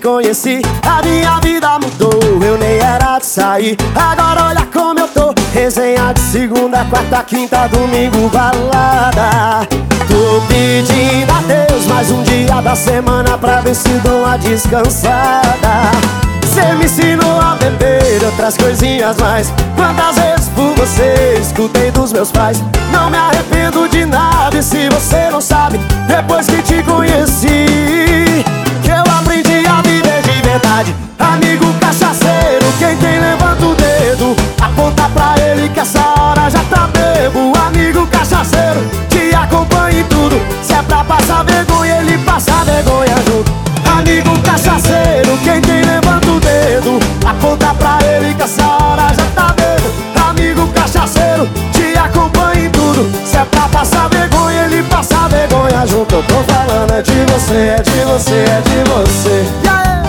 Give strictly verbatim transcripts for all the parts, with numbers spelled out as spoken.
conheci, a minha vida mudou. Eu nem era de sair, agora olha como eu tô. Resenha de segunda, quarta, quinta, domingo, balada. Tô pedindo a Deus mais um dia da semana pra ver se dou uma descansada. Cê me ensinou a beber outras coisinhas mais. Quantas vezes por você escutei dos meus pais. Não me arrependo de nada, e se você não sabe, depois que te conheci, que eu aprendi a viver de verdade. Amigo cachaceiro, quem tem levanta o dedo, aponta pra ele que essa hora já tá bebo. Amigo cachaceiro, te acompanha em tudo. Se é pra passar vergonha, ele passa vergonha junto. Amigo cachaceiro, quem tem levanta o dedo, aponta pra ele que essa hora já tá bebo. Amigo cachaceiro, te acompanha em tudo. Se é pra passar vergonha, ele passa vergonha junto. Eu tô falando é de você, é de você, é de você. Yeah!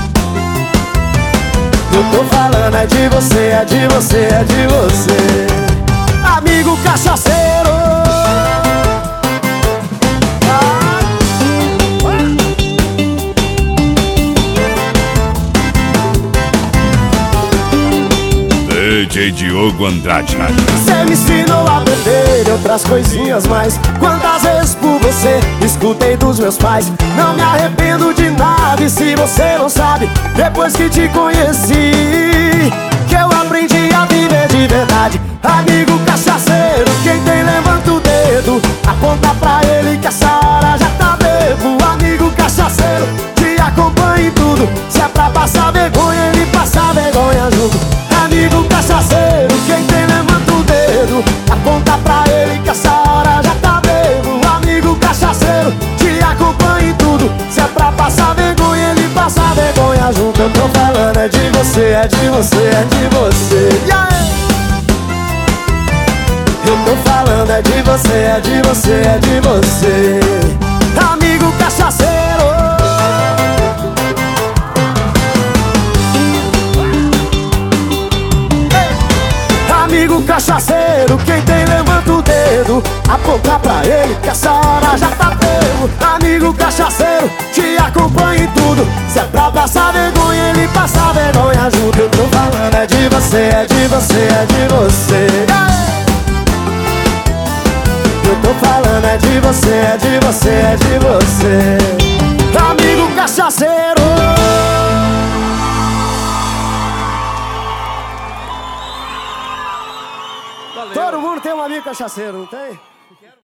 Eu tô falando é de você, é de você, é de você. Amigo cachaceiro. D J Diogo Andrade. Cê me ensinou a beber e outras coisinhas mais. Quantas vezes por você escutei dos meus pais. Não me arrependo de nada, e se você não sabe, depois que te conheci, que eu aprendi a viver de verdade. Amigo cachaceiro, quem tem levanta o dedo, aponta pra ele que essa hora já tá bebo. Amigo cachaceiro, te acompanha em tudo. Se é pra passar vergonha, ele passa vergonha junto. Amigo cachaceiro, quem tem levanta o dedo, aponta pra ele que essa hora já tá bebo. Amigo cachaceiro, te acompanha em tudo. Se é pra passar vergonha, ele passa vergonha junto. Eu tô falando é de você, é de você, é de você. Yeah! Eu tô falando é de você, é de você, é de você. Amigo cachaceiro. Amigo cachaceiro, quem tem levanta o dedo, aponta pra ele que essa hora já tá bebo. Amigo cachaceiro, te acompanha em tudo. Se é pra passar vergonha, ele passa vergonha junto. Eu tô falando é de você, é de você, é de você. Eu tô falando é de você, é de você, é de você. Amigo cachaceiro. Todo mundo tem um amigo cachaceiro, não tem?